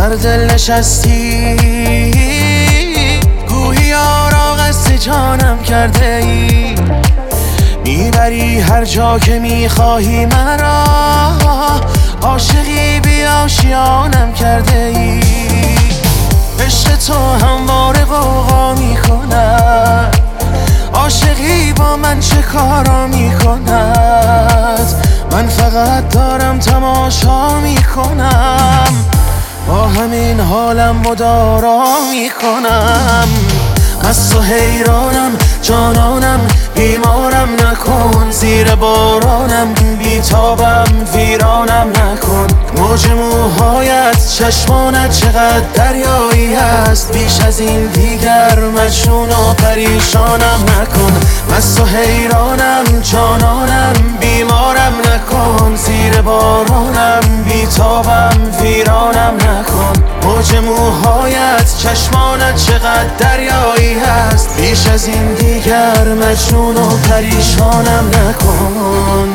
بر دل نشستی، گویی یارا قصد جانم کرده ای. میبری هر جا که میخواهی مرا، عاشقی بی آشیانم کرده ای. عشق تو همواره غوغا میکند، عاشقی با من چه کارا میکند. من فقط دارم تماشا میکنم، با همین حالم مدارا میکنم. از تو حیرانم جانانم، بیمارم نکن. زیر بارانم بیتابم ویرانم نکن. موج موهایت چشمانت چقدر دریایی هست، بیش از این دیگر مجنون و پریشانم نکن. از تو حیرانم جانانم، بیمارم نکن. زیر بارانم بیتابم ویرانم نکن. موج موهایت چشمانت چقدر دریایی هست، بیش از این دیگر مجنون و پریشانم نکن.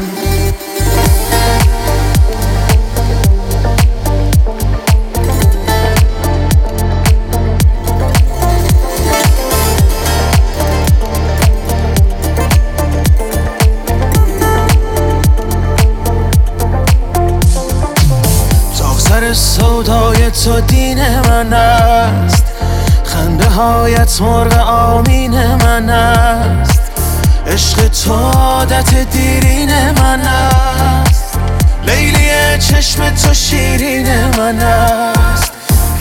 سر سودای تو دین من است، خنده هایت مرغ آمین من است. عشق تو عادت دیرین من است، لیلی چشم تو شیرین من است.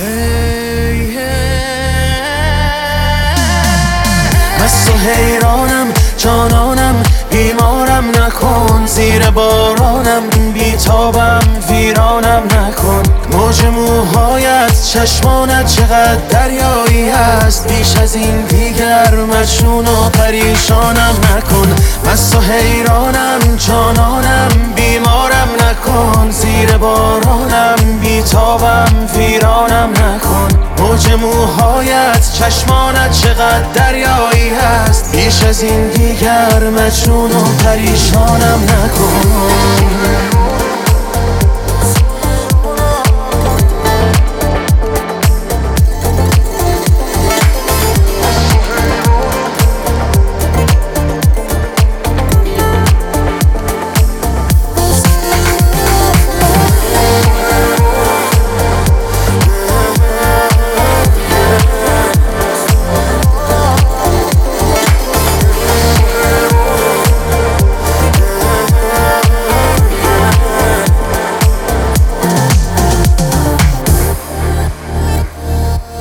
از تو حیرانم جانانم، بیمارم نکن. زیر بارانم بیتابم ویرانم نکن. موج موهایت چشمانت چقدر دریایی هست، بیش از این دیگر مجنون و پریشانم نکن. از تو حیرانم جانانم، بیمارم نکن. زیر بارانم بیتابم ویرانم نکن. موج موهایت چشمانت چقدر دریایی هست، بیش از این دیگر مجنون و پریشانم نکن.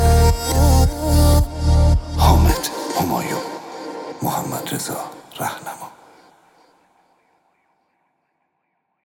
محمد رضا رهنما.